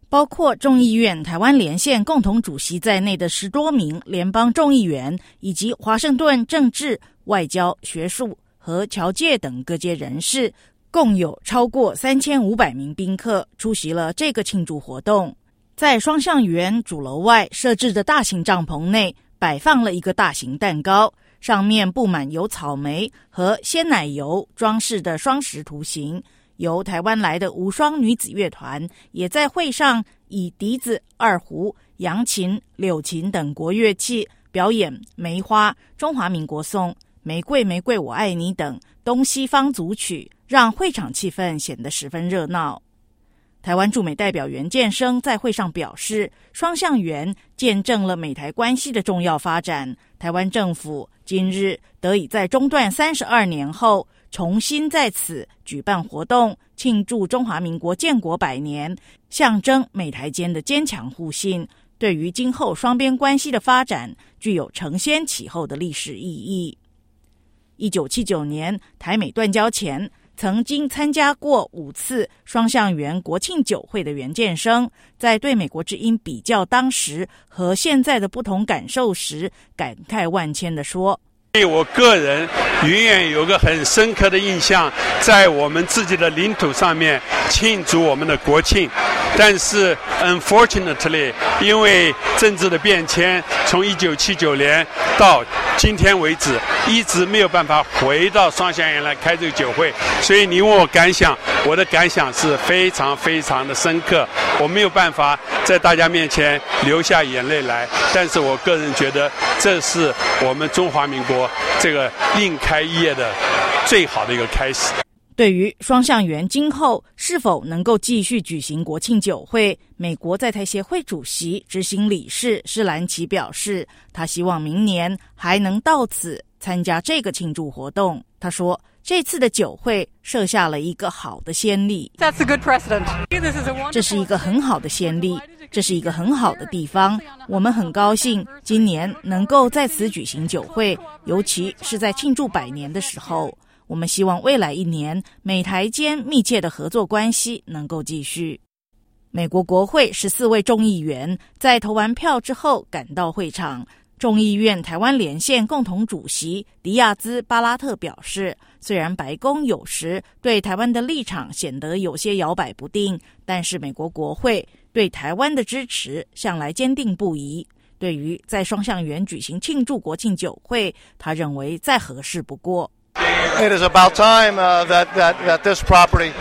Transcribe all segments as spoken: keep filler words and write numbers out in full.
包括众议院台湾连线共同主席在内的十多名联邦众议员，以及华盛顿政治、外交、学术和侨界等各界人士，共有超过三千五百名宾客出席了这个庆祝活动。在双橡园主楼外设置的大型帐篷内，摆放了一个大型蛋糕，上面布满由草莓和鲜奶油装饰的双十图形。由台湾来的无双女子乐团也在会上以笛子、二胡、扬琴、柳琴等国乐器表演梅花、中华民国颂、玫瑰玫瑰我爱你等东西方组曲，让会场气氛显得十分热闹。台湾驻美代表袁建生在会上表示，双橡园见证了美台关系的重要发展，台湾政府今日得以在中断三十二年后重新在此举办活动，庆祝中华民国建国百年，象征美台间的坚强互信，对于今后双边关系的发展具有承先启后的历史意义。一九七九年台美断交前，曾经参加过五次双橡园国庆酒会的袁建生，在对美国之音比较当时和现在的不同感受时，感慨万千地说， 对我个人永远有个很深刻的印象，在我们自己的领土上面庆祝我们的国庆，但是 unfortunately 因为政治的变迁，从一九七九年到今天为止一直没有办法回到双橡园来开这个酒会，所以你问我感想，我的感想是非常非常的深刻，我没有办法在大家面前流下眼泪来，但是我个人觉得这是我们中华民国这个另开业的最好的一个开始。 对于双橡园今后是否能够继续举行国庆酒会，美国在台协会主席执行理事施兰奇表示，他希望明年还能到此参加这个庆祝活动。他说，这次的酒会设下了一个好的先例，这是一个很好的先例，这是一个很好的地方，我们很高兴今年能够在此举行酒会，尤其是在庆祝百年的时候。我们希望未来一年美台间密切的合作关系能够继续。美国国会十四位众议员在投完票之后赶到会场，众议院台湾连线共同主席迪亚兹巴拉特表示，虽然白宫有时对台湾的立场显得有些摇摆不定，但是美国国会对台湾的支持向来坚定不移。对于在双橡园举行庆祝国庆酒会，他认为再合适不过。 It is about time uh, that, that, that this property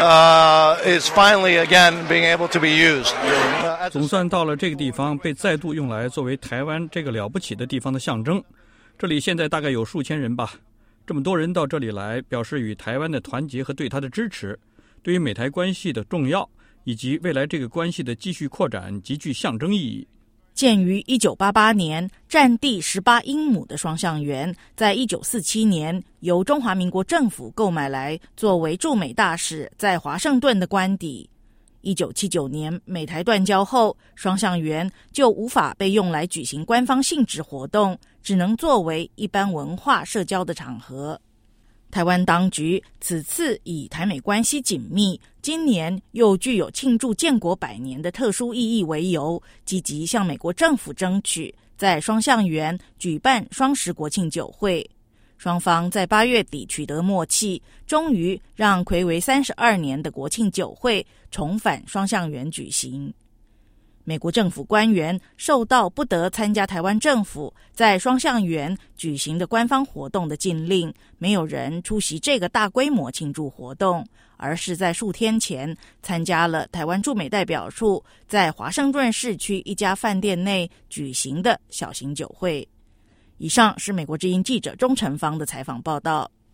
uh, is finally again being able to be used. 总算到了这个地方被再度用来作为台湾这个了不起的地方的象征。这里现在大概有数千人吧，这么多人到这里来，表示与台湾的团结和对他的支持，对于美台关系的重要以及未来这个关系的继续扩展极具象征意义。 建于一九八八年，占地十八英亩的双橡园，在一九四七年由中华民国政府购买来作为驻美大使在华盛顿的官邸。一九七九年美台断交后，双橡园就无法被用来举行官方性质活动，只能作为一般文化社交的场合。台湾当局此次以台美关系紧密，今年又具有庆祝建国百年的特殊意义为由，积极向美国政府争取在双橡园举办双十国庆酒会。双方在八月底取得默契，终于让睽违三十二年的国庆酒会重返双橡园举行。美国政府官员受到不得参加台湾政府在双橡园举行的官方活动的禁令，没有人出席这个大规模庆祝活动，而是在数天前参加了台湾驻美代表处在华盛顿市区一家饭店内举行的小型酒会。以上是美国之音记者钟成芳的采访报道。